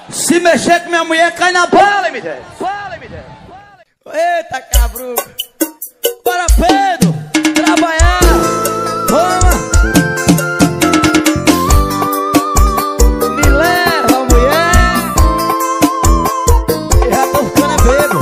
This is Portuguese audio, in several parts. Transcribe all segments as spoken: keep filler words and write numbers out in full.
Se mexer com minha mulher, cai na bala, M dez. Fala, M dez. Eita, cabruco. Bora, Pedro, trabalhar. Toma. Me leva, mulher. Eu já tô ficando bebo.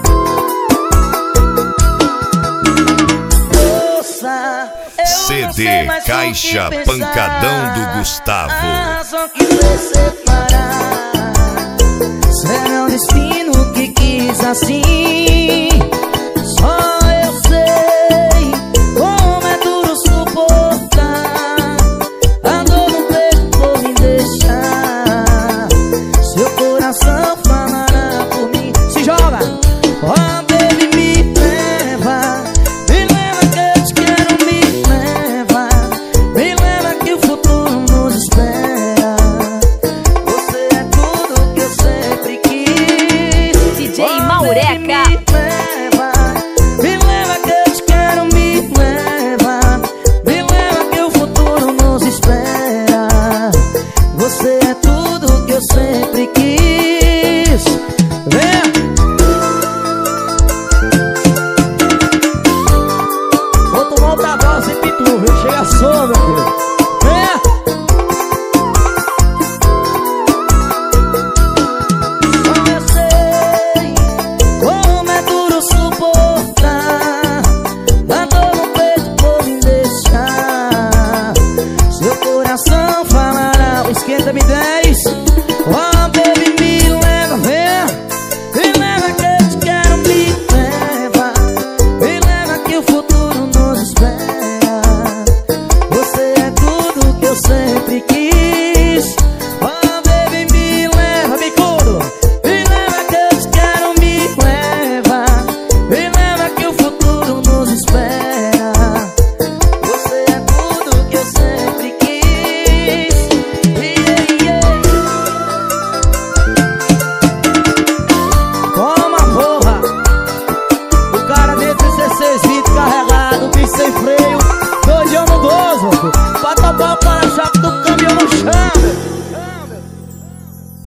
Moça, C D Caixa Pancadão do Gustavo. Ah, só que separar. Será o destino que quis assim. Só eu sei como é duro suportar a dor no peito por me deixar. Seu coração falará por mim. Se joga! Oh, baby, me leva. Me leva que eu te quero, me leva. Me leva que o futuro nos espera. Você é tudo que eu sempre quis. D J Maureca. Me leva que eu te quero, me leva. Me leva que o futuro nos espera. Você é tudo que eu sempre quis. Vem! Vou tomar outra dose em pitu, viu? Chega só, meu filho. Vem! Só eu sei como é duro suportar a dor no peito por me deixar. Seu coração falará, esquenta-me dez. Oh, baby, me leva, vem. Me leva que eu te quero, me leva. Me leva que o futuro nos espera. Você é tudo que eu sempre quis. Oh, baby, me leva, me curo. Me leva que eu te quero, me leva. Me leva que o futuro nos espera. Você é tudo que eu sempre quis. Yeah, yeah. Toma, porra. O cara dentro dezesseis vinte carregado, bicho sem freio.